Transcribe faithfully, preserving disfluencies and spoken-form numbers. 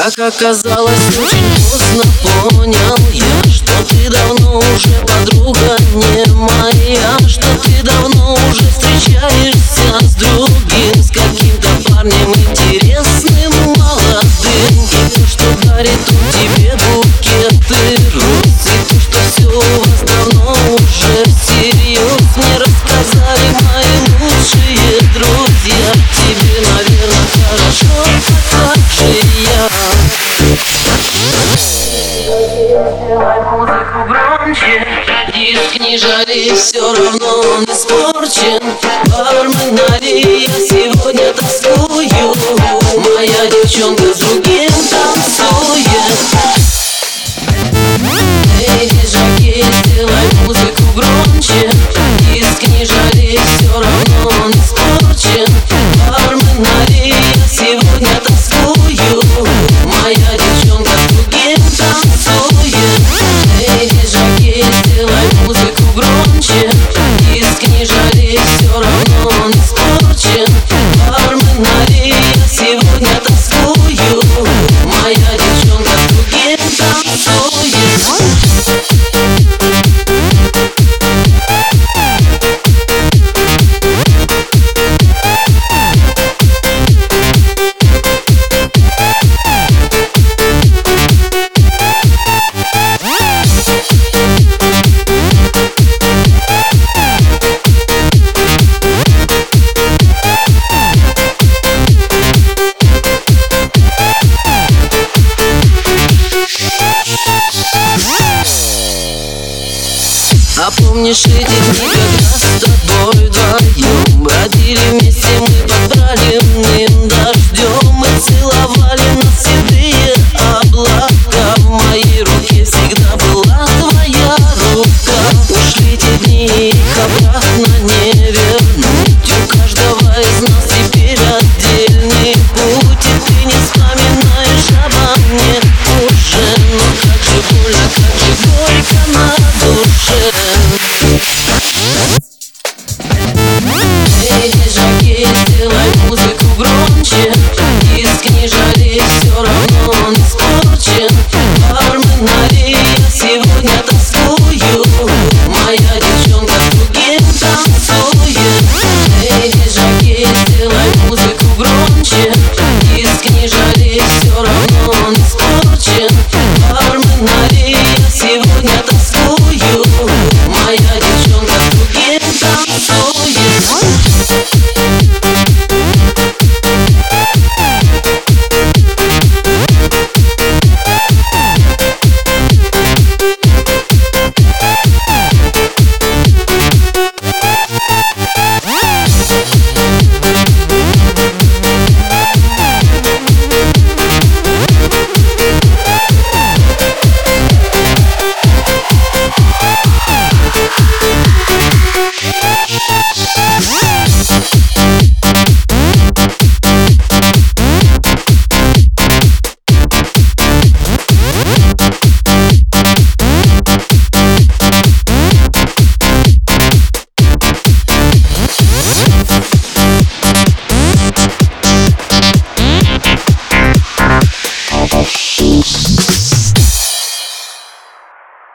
Как оказалось, очень поздно понял я, что ты давно уже подруга не моя, что ты давно уже встречаешься с другим, с каким-то парнем интересным, молодым. И то, что дарит он тебе букеты роз, и то, что все у вас давно уже всерьез, мне рассказали мои лучшие друзья. Тебе, наверное, хорошо, а как же я? Сделай музыку громче, диск не жали, все равно он испорчен. Бармен, налей, я сегодня тоскую, моя девчонка с другим танцует. Эй, диджей, сделай музыку громче, диск не жали, все равно он испорчен. Бармен, налей, я сегодня тоскую, моя девчонка с другим танцует. Эй, диджей, сделай музыку громче, диск не жали, все равно он испорчен. Бармен, налей, я сегодня тоскую, моя девчонка с другим танцует. А помнишь эти дни, когда с тобой вдвоем бродили вместе мы под проливным дождем? Мы целовали нас седые облака, в моей руке всегда была твоя рука. Ушли те дни, их обратно не